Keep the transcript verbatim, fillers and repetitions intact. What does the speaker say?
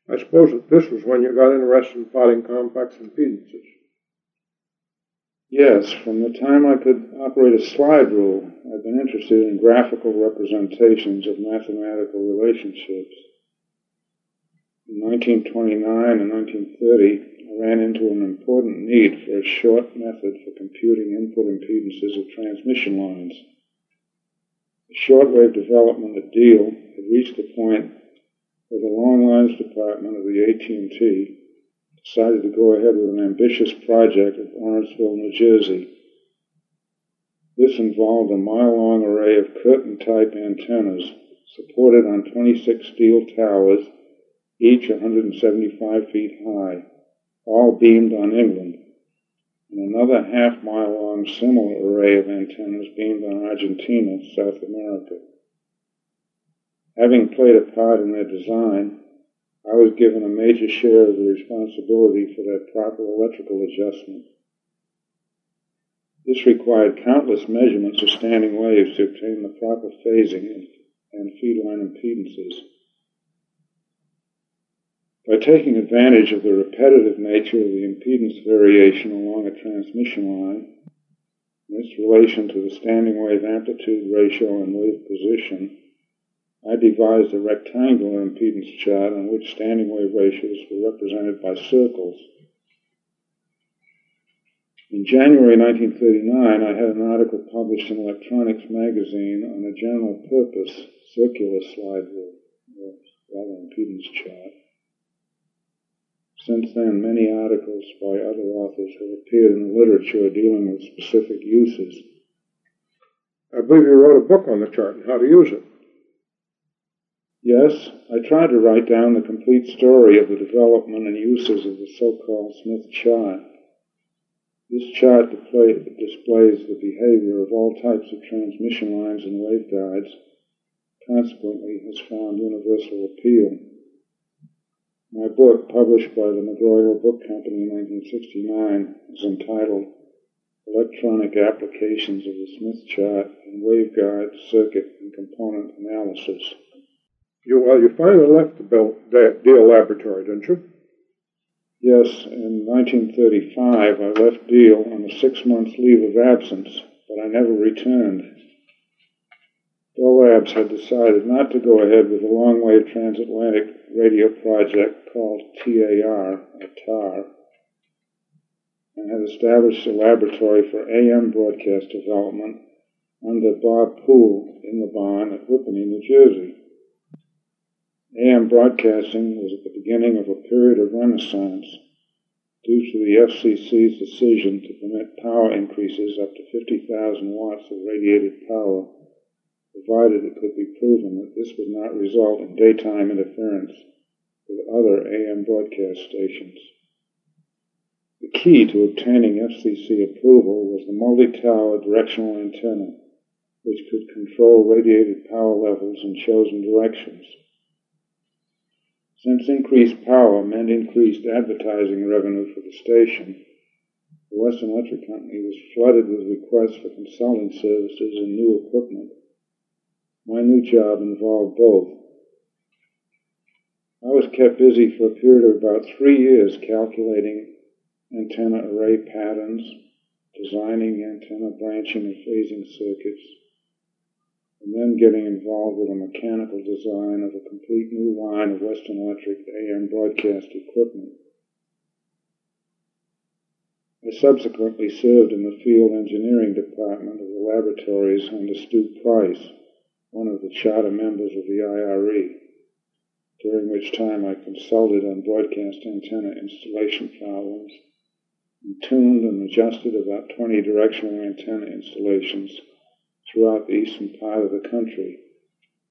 I suppose that this was when you got interested in plotting complex impedances. Yes, from the time I could operate a slide rule, I've been interested in graphical representations of mathematical relationships. In nineteen twenty-nine and nineteen thirty, I ran into an important need for a short method for computing input impedances of transmission lines. The shortwave development at Deal had reached the point where the Long Lines Department of the A T and T decided to go ahead with an ambitious project at Lawrenceville, New Jersey. This involved a mile-long array of curtain-type antennas supported on twenty-six steel towers, each one hundred seventy-five feet high, all beamed on England, and another half-mile-long similar array of antennas beamed on Argentina, South America. Having played a part in their design, I was given a major share of the responsibility for their proper electrical adjustment. This required countless measurements of standing waves to obtain the proper phasing and, and feedline impedances. By taking advantage of the repetitive nature of the impedance variation along a transmission line, and its relation to the standing wave amplitude ratio and wave position, I devised a rectangular impedance chart on which standing wave ratios were represented by circles. In January nineteen thirty-nine, I had an article published in Electronics magazine on a general purpose circular slide rule, or rather impedance chart. Since then, many articles by other authors have appeared in the literature dealing with specific uses. I believe you wrote a book on the chart and how to use it. Yes, I tried to write down the complete story of the development and uses of the so-called Smith chart. This chart display, displays the behavior of all types of transmission lines and waveguides, consequently has found universal appeal. My book, published by the McGraw-Hill Book Company in nineteen sixty-nine, is entitled Electronic Applications of the Smith Chart in Waveguide, Circuit, and Component Analysis. You, well, you finally left the Deal laboratory, didn't you? Yes, in nineteen thirty-five, I left Deal on a six-month leave of absence, but I never returned. Bell Labs had decided not to go ahead with the long-wave transatlantic radio project called T A R, or T A R, and had established a laboratory for A M broadcast development under Bob Poole in the barn at Whippany, New Jersey. A M broadcasting was at the beginning of a period of renaissance due to the F C C's decision to permit power increases up to fifty thousand watts of radiated power, provided it could be proven that this would not result in daytime interference with other A M broadcast stations. The key to obtaining F C C approval was the multi-tower directional antenna, which could control radiated power levels in chosen directions. Since increased power meant increased advertising revenue for the station, the Western Electric Company was flooded with requests for consulting services and new equipment. My new job involved both. I was kept busy for a period of about three years calculating antenna array patterns, designing antenna branching and phasing circuits, and then getting involved with a mechanical design of a complete new line of Western Electric A M broadcast equipment. I subsequently served in the field engineering department of the laboratories under Stu Price, one of the charter members of the I R E, during which time I consulted on broadcast antenna installation problems and tuned and adjusted about twenty directional antenna installations throughout the eastern part of the country.